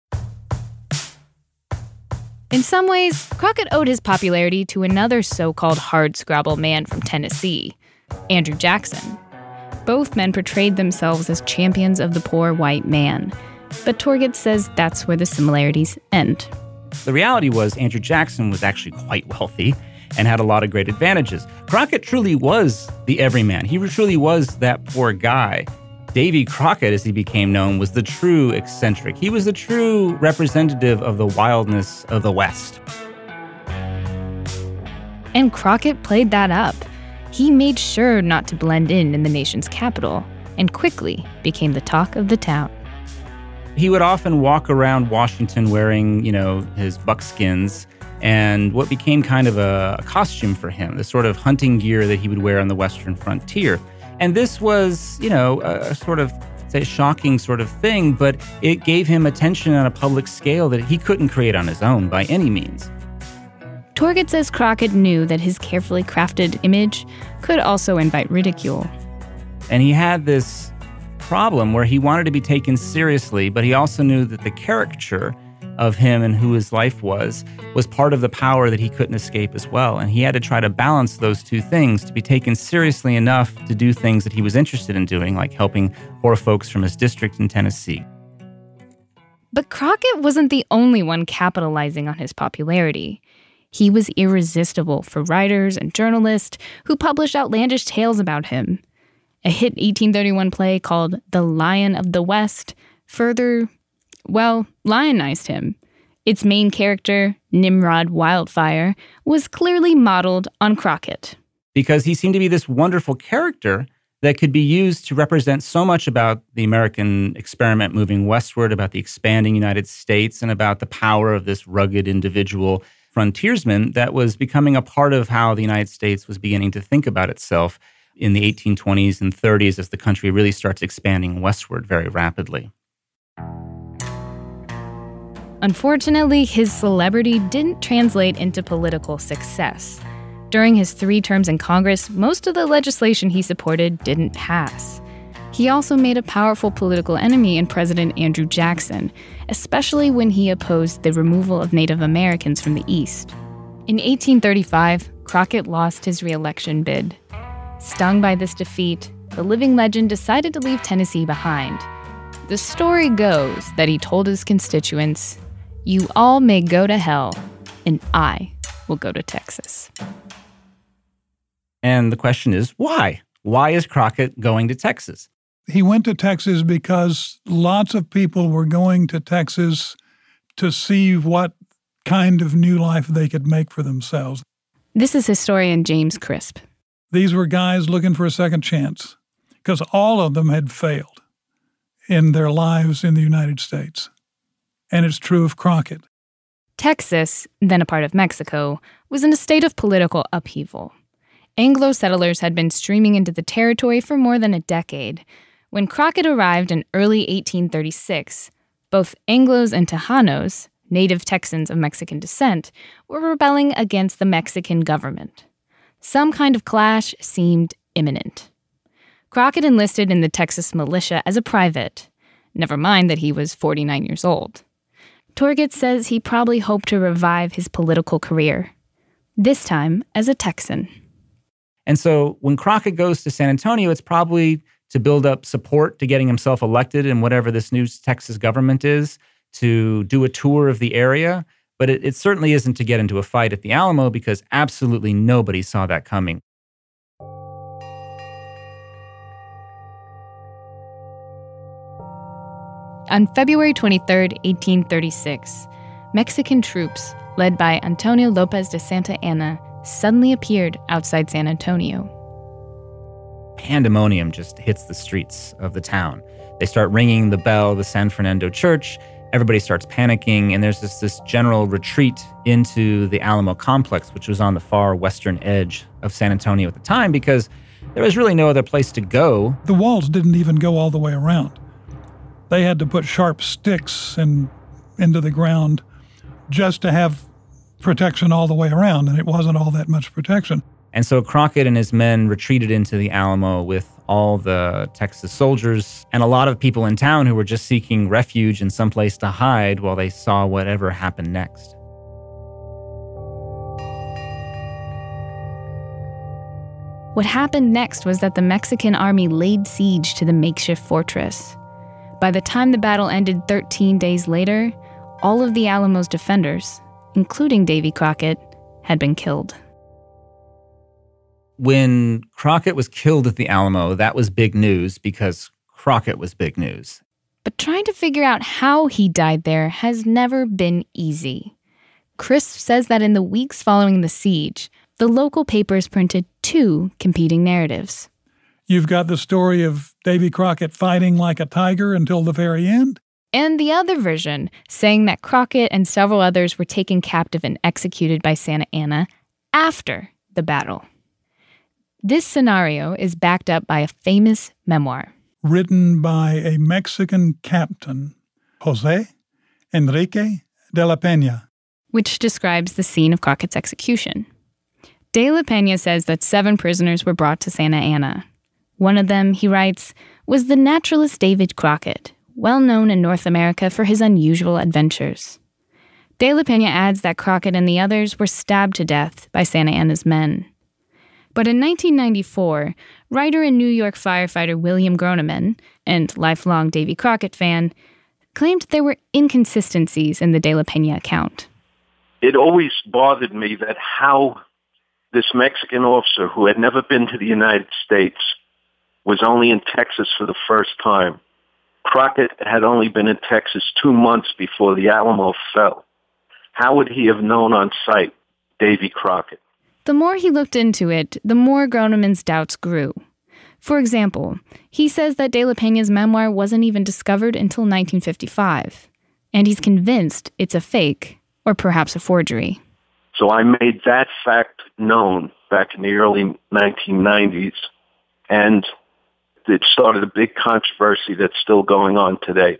Speaker 19: In some ways, Crockett owed his popularity to another so-called hardscrabble man from Tennessee, Andrew Jackson. Both men portrayed themselves as champions of the poor white man, but Torgett says that's where the similarities end.
Speaker 21: The reality was Andrew Jackson was actually quite wealthy and had a lot of great advantages. Crockett truly was the everyman. He truly was that poor guy. Davy Crockett, as he became known, was the true eccentric. He was the true representative of the wildness of the West.
Speaker 19: And Crockett played that up. He made sure not to blend in in the nation's capital, and quickly became the talk of the town.
Speaker 21: He would often walk around Washington wearing, you know, his buckskins and what became kind of a costume for him, the sort of hunting gear that he would wear on the Western frontier. And this was, you know, a sort of, say, shocking sort of thing, but it gave him attention on a public scale that he couldn't create on his own by any means.
Speaker 19: Torgett says Crockett knew that his carefully crafted image could also invite ridicule.
Speaker 21: And he had this problem where he wanted to be taken seriously, but he also knew that the caricature of him and who his life was was part of the power that he couldn't escape as well. And he had to try to balance those two things to be taken seriously enough to do things that he was interested in doing, like helping poor folks from his district in Tennessee.
Speaker 19: But Crockett wasn't the only one capitalizing on his popularity. He was irresistible for writers and journalists who published outlandish tales about him. A hit eighteen thirty-one play called The Lion of the West further, well, lionized him. Its main character, Nimrod Wildfire, was clearly modeled on Crockett.
Speaker 21: Because he seemed to be this wonderful character that could be used to represent so much about the American experiment moving westward, about the expanding United States, and about the power of this rugged individual frontiersman that was becoming a part of how the United States was beginning to think about itself in the eighteen twenties and thirties as the country really starts expanding westward very rapidly.
Speaker 19: Unfortunately, his celebrity didn't translate into political success. During his three terms in Congress, most of the legislation he supported didn't pass. He also made a powerful political enemy in President Andrew Jackson, especially when he opposed the removal of Native Americans from the East. In eighteen thirty-five, Crockett lost his re-election bid. Stung by this defeat, the living legend decided to leave Tennessee behind. The story goes that he told his constituents, "You all may go to hell, and I will go to Texas."
Speaker 21: And the question is, why? Why is Crockett going to Texas?
Speaker 4: He went to Texas because lots of people were going to Texas to see what kind of new life they could make for themselves.
Speaker 19: This is historian James Crisp.
Speaker 4: These were guys looking for a second chance because all of them had failed in their lives in the United States. And it's true of Crockett.
Speaker 19: Texas, then a part of Mexico, was in a state of political upheaval. Anglo settlers had been streaming into the territory for more than a decade. When Crockett arrived in early eighteen thirty-six, both Anglos and Tejanos, native Texans of Mexican descent, were rebelling against the Mexican government. Some kind of clash seemed imminent. Crockett enlisted in the Texas militia as a private, never mind that he was forty-nine years old. Torget says he probably hoped to revive his political career, this time as a Texan.
Speaker 21: And so when Crockett goes to San Antonio, it's probably to build up support to getting himself elected in whatever this new Texas government is, to do a tour of the area. But it, it certainly isn't to get into a fight at the Alamo, because absolutely nobody saw that coming.
Speaker 19: On February twenty-third, eighteen thirty-six, Mexican troops, led by Antonio Lopez de Santa Anna, suddenly appeared outside San Antonio.
Speaker 21: Pandemonium just hits the streets of the town. They start ringing the bell of the San Fernando Church. Everybody starts panicking, and there's this, this general retreat into the Alamo complex, which was on the far western edge of San Antonio at the time, because there was really no other place to go.
Speaker 6: The walls didn't even go all the way around. They had to put sharp sticks in, into the ground just to have protection all the way around, and it wasn't all that much protection.
Speaker 21: And so Crockett and his men retreated into the Alamo with all the Texas soldiers and a lot of people in town who were just seeking refuge and someplace to hide while they saw whatever happened next.
Speaker 19: What happened next was that the Mexican army laid siege to the makeshift fortress. By the time the battle ended thirteen days later, all of the Alamo's defenders, including Davy Crockett, had been killed.
Speaker 21: When Crockett was killed at the Alamo, that was big news because Crockett was big news.
Speaker 19: But trying to figure out how he died there has never been easy. Crisp says that in the weeks following the siege, the local papers printed two competing narratives.
Speaker 6: You've got the story of Davy Crockett fighting like a tiger until the very end.
Speaker 19: And the other version, saying that Crockett and several others were taken captive and executed by Santa Anna after the battle. This scenario is backed up by a famous memoir.
Speaker 6: Written by a Mexican captain, José Enrique de la Peña,
Speaker 19: which describes the scene of Crockett's execution. De la Peña says that seven prisoners were brought to Santa Anna. One of them, he writes, was the naturalist David Crockett, well known in North America for his unusual adventures. De la Peña adds that Crockett and the others were stabbed to death by Santa Anna's men. But in nineteen ninety-four, writer and New York firefighter William Groneman, and lifelong Davy Crockett fan, claimed there were inconsistencies in the De la Peña account.
Speaker 18: It always bothered me that how this Mexican officer who had never been to the United States was only in Texas for the first time. Crockett had only been in Texas two months before the Alamo fell. How would he have known on sight Davy Crockett?
Speaker 19: The more he looked into it, the more Groneman's doubts grew. For example, he says that De la Peña's memoir wasn't even discovered until nineteen fifty-five, and he's convinced it's a fake, or perhaps a forgery.
Speaker 18: So I made that fact known back in the early nineteen nineties, and it started a big controversy that's still going on today.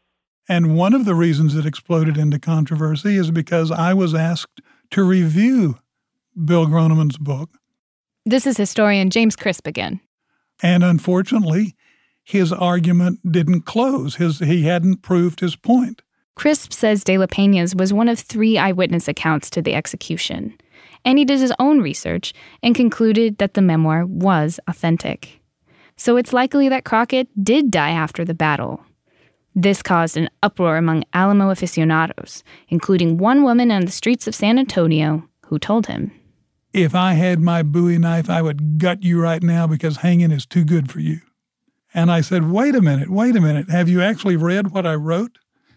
Speaker 6: And one of the reasons it exploded into controversy is because I was asked to review Bill Groneman's book.
Speaker 19: This is historian James Crisp again.
Speaker 6: And unfortunately, his argument didn't close. His, he hadn't proved his point.
Speaker 19: Crisp says De la Peña's was one of three eyewitness accounts to the execution, and he did his own research and concluded that the memoir was authentic. So it's likely that Crockett did die after the battle. This caused an uproar among Alamo aficionados, including one woman on the streets of San Antonio who told him,
Speaker 6: "If I had my Bowie knife, I would gut you right now because hanging is too good for you." And I said, wait a minute, wait a minute. Have you actually read what I wrote?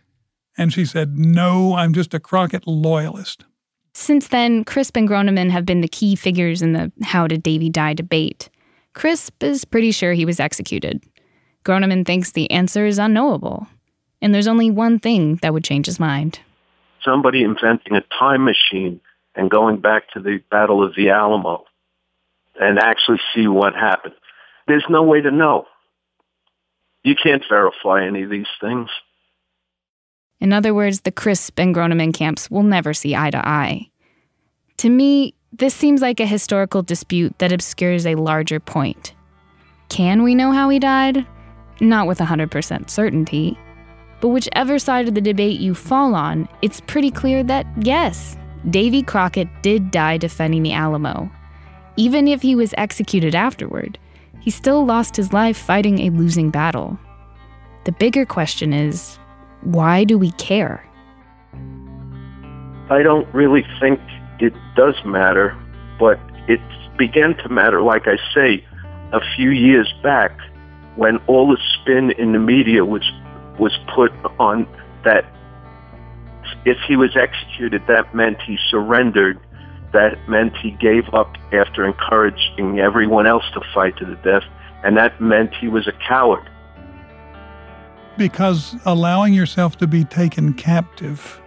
Speaker 6: And she said, no, I'm just a Crockett loyalist.
Speaker 19: Since then, Crisp and Groneman have been the key figures in the how did Davy die debate. Crisp is pretty sure he was executed. Groneman thinks the answer is unknowable. And there's only one thing that would change his mind.
Speaker 5: somebody inventing a time machine and going back to the Battle of the Alamo and actually see what happened. There's no way to know. You can't verify any of these things.
Speaker 19: In other words, the Crisp and Groneman camps will never see eye to eye. To me, this seems like a historical dispute that obscures a larger point. Can we know how he died? Not with one hundred percent certainty. But whichever side of the debate you fall on, it's pretty clear that, yes, Davy Crockett did die defending the Alamo. Even if he was executed afterward, he still lost his life fighting a losing battle. The bigger question is, why do we care?
Speaker 5: I don't really think it does matter, but it began to matter, like I say, a few years back when all the spin in the media was was put on that if he was executed, that meant he surrendered, that meant he gave up after encouraging everyone else to fight to the death, and that meant he was a coward.
Speaker 6: Because allowing yourself to be taken captive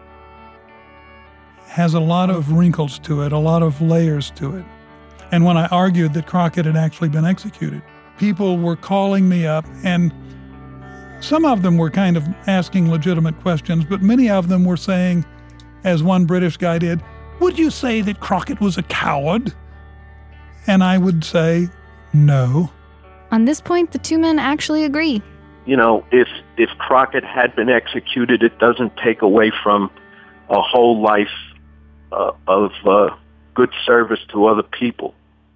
Speaker 6: has a lot of wrinkles to it, a lot of layers to it. And when I argued that Crockett had actually been executed, people were calling me up, and some of them were kind of asking legitimate questions, but many of them were saying, as one British guy did, "Would you say that Crockett was a coward?" And I would say, no.
Speaker 19: On this point, the two men actually agree.
Speaker 5: You know, if if Crockett had been executed, it doesn't take away from a whole life uh, of uh, good service to other people.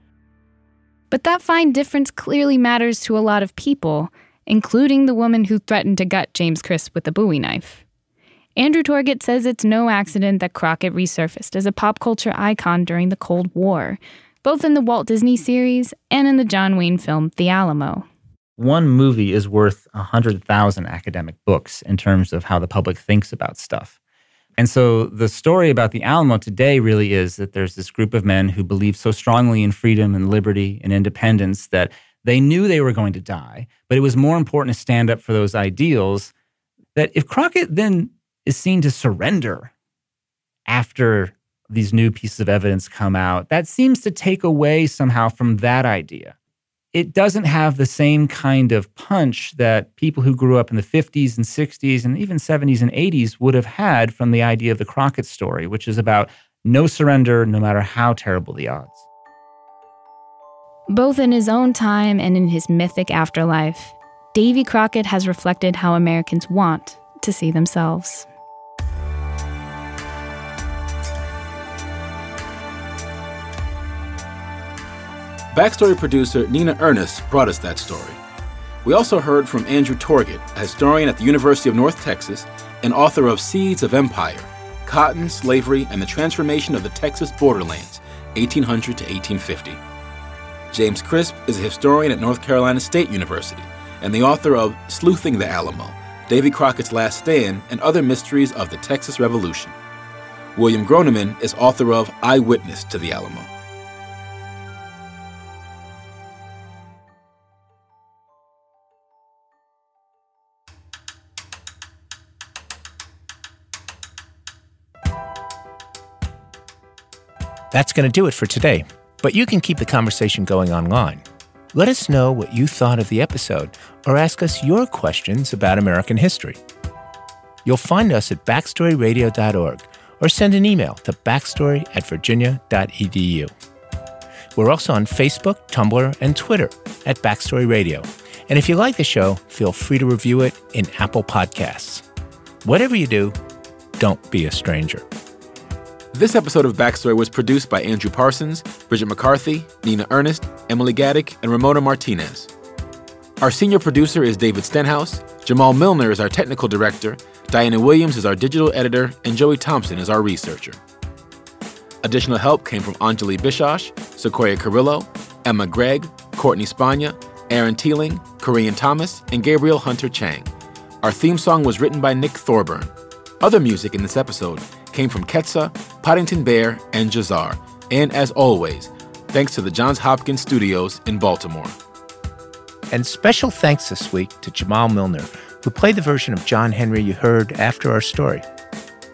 Speaker 19: But that fine difference clearly matters to a lot of people, including the woman who threatened to gut James Crisp with a Bowie knife. Andrew Torgett says it's no accident that Crockett resurfaced as a pop culture icon during the Cold War, both in the Walt Disney series and in the John Wayne film The Alamo.
Speaker 21: One movie is worth one hundred thousand academic books in terms of how the public thinks about stuff. And so the story about the Alamo today really is that there's this group of men who believe so strongly in freedom and liberty and independence that they knew they were going to die, but it was more important to stand up for those ideals, that if Crockett then is seen to surrender after these new pieces of evidence come out, that seems to take away somehow from that idea. It doesn't have the same kind of punch that people who grew up in the fifties and sixties and even seventies and eighties would have had from the idea of the Crockett story, which is about no surrender no matter how terrible the odds.
Speaker 19: Both in his own time and in his mythic afterlife, Davy Crockett has reflected how Americans want to see themselves.
Speaker 1: Backstory producer Nina Ernest brought us that story. We also heard from Andrew Torgett, a historian at the University of North Texas and author of Seeds of Empire, Cotton, Slavery, and the Transformation of the Texas Borderlands, eighteen hundred to eighteen fifty. James Crisp is a historian at North Carolina State University and the author of Sleuthing the Alamo, Davy Crockett's Last Stand, and Other Mysteries of the Texas Revolution. William Groneman is author of Eyewitness to the Alamo.
Speaker 2: That's going to do it for today, but you can keep the conversation going online. Let us know what you thought of the episode or ask us your questions about American history. You'll find us at backstory radio dot org or send an email to backstory at virginia dot e d u. We're also on Facebook, Tumblr, and Twitter at Backstory Radio. And if you like the show, feel free to review it in Apple Podcasts. Whatever you do, don't be a stranger.
Speaker 1: This episode of Backstory was produced by Andrew Parsons, Bridget McCarthy, Nina Ernest, Emily Gaddick, and Ramona Martinez. Our senior producer is David Stenhouse, Jamal Milner is our technical director, Diana Williams is our digital editor, and Joey Thompson is our researcher. Additional help came from Anjali Bishosh, Sequoia Carrillo, Emma Gregg, Courtney Spagna, Aaron Teeling, Korean Thomas, and Gabriel Hunter Chang. Our theme song was written by Nick Thorburn. Other music in this episode came from Ketsa, Poddington Bear, and Jazar. And as always, thanks to the Johns Hopkins Studios in Baltimore.
Speaker 2: And special thanks this week to Jamal Milner, who played the version of John Henry you heard after our story.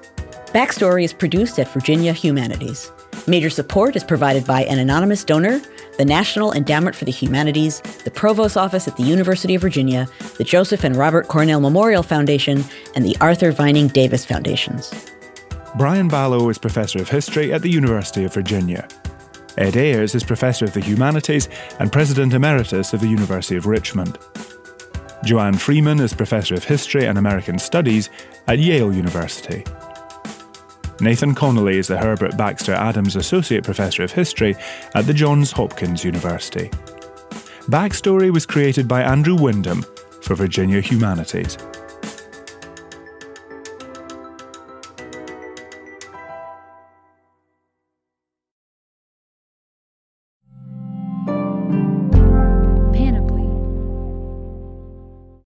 Speaker 3: Backstory is produced at Virginia Humanities. Major support is provided by an anonymous donor, the National Endowment for the Humanities, the Provost Office at the University of Virginia, the Joseph and Robert Cornell Memorial Foundation, and the Arthur Vining Davis Foundations.
Speaker 8: Brian Balogh is Professor of History at the University of Virginia. Ed Ayers is Professor of the Humanities and President Emeritus of the University of Richmond. Joanne Freeman is Professor of History and American Studies at Yale University. Nathan Connolly is the Herbert Baxter Adams Associate Professor of History at the Johns Hopkins University. Backstory was created by Andrew Wyndham for Virginia Humanities.